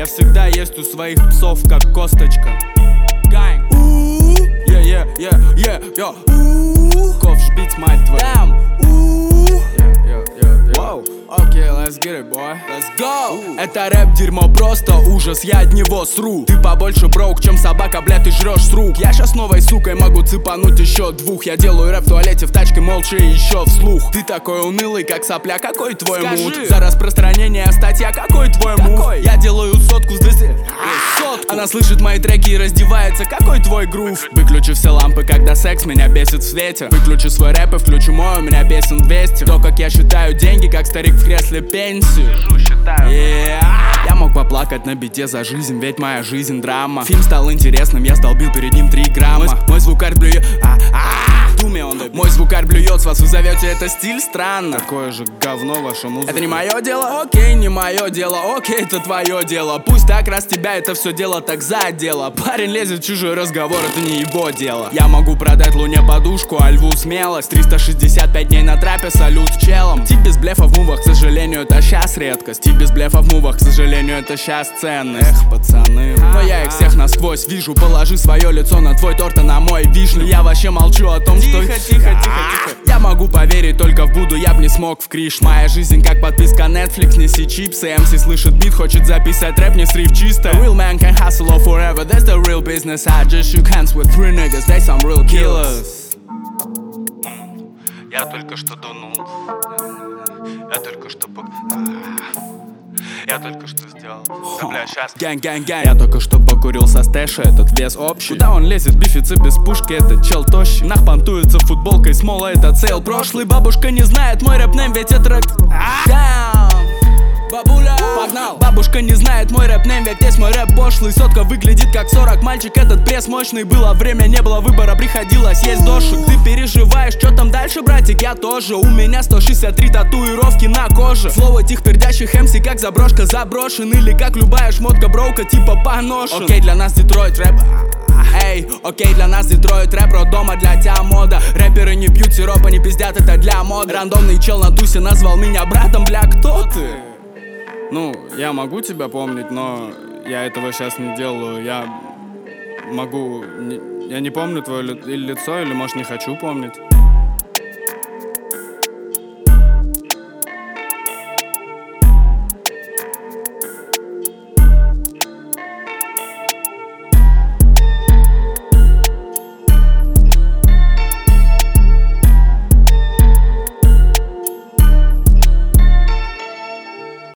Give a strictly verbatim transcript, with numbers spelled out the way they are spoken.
всегда есть у своих псов, как косточка. Гайн. Yeah, yeah, yeah, yeah, yeah. Ковш бить, мать твою. Wow. Okay, let's get it, boy. Let's go. Это рэп дерьмо, просто ужас, я от него сру. Ты побольше броук, чем собака, бля, ты жрешь с рук. Я щас новой сукой могу цепануть еще двух. Я делаю рэп в туалете, в тачке, молча и еще вслух. Ты такой унылый, как сопля, какой твой Скажи. мут? За распространение статья, какой твой мув? Я делаю сотку с двести. Она слышит мои треки и раздевается, какой твой грув? Выключи все лампы, когда секс меня бесит в свете. Выключи свой рэп и включи мой, у меня песен двести. То, как я считаю деньги, как старик в кресле пенсию. Yeah. Я мог поплакать на бите за жизнь, ведь моя жизнь драма. Фильм стал интересным, я сдолбил перед ним три грамма. Мой, мой звукарь блюет, а, а, мой звукарь блюет, с вас вы зовете это стиль, странно. Такое же говно ваша музыка. Это не мое дело, окей, не мое дело, окей, это твое дело. Пусть так, раз тебя это все дело так задело. Парень лезет в чужой разговор, это не его дело. Я могу продать луне подушку, а льву смелость. Триста шестьдесят пять дней на трапе, салют челом. Тип без блефа в мувах, к сожалению, это щас редкость. Тип без блефа в мувах, к сожалению, это щас ценность. Эх, пацаны, но я их всех насквозь вижу. Положи свое лицо на твой торт, а на мой вишню. Я вообще молчу о том, что... Тихо, тихо, тихо, тихо. Я могу поверить только в Буду, я б не смог в Криш. Моя жизнь как подписка Netflix, неси чипсы. эм си слышит бит, хочет записать рэп, не срив чисто. Real man can hustle all forever, that's the real business. I just shook hands with three niggas, they some real killers. Я только что тонул. Я только что пок... Я только что сделал. Да, бля, щас. Гэнг, гэнг, гэнг. Я только что покурил со стэша, этот вес общий. Куда он лезет, бифится без пушки, этот чел тощий. Нах понтуется футболкой, смола, это цел прошлый. Бабушка не знает мой рэп-нейм, ведь это рэп. Бабуля, погнал. Бабушка не знает мой рэп-нейм, ведь весь мой рэп пошлый. Сотка выглядит как сорок, мальчик, этот пресс мощный. Было время, не было выбора, приходилось есть дошик. Ты переживаешь, что там дальше, братик, я тоже. У меня сто шестьдесят три татуировки на коже. Слово этих пердящих эм си как заброшка заброшен. Или как любая шмотка броука типа поношен. Окей, для нас Детройт рэп. Эй, окей, для нас Детройт рэп, роддома для тебя мода. Рэперы не пьют сироп, они пиздят, это для моды. Рандомный чел на тусе назвал меня братом, бля, кто ты? Ну, я могу тебя помнить, но я этого сейчас не делаю. Я могу... Не, я не помню твое ли, или лицо, или, может, не хочу помнить.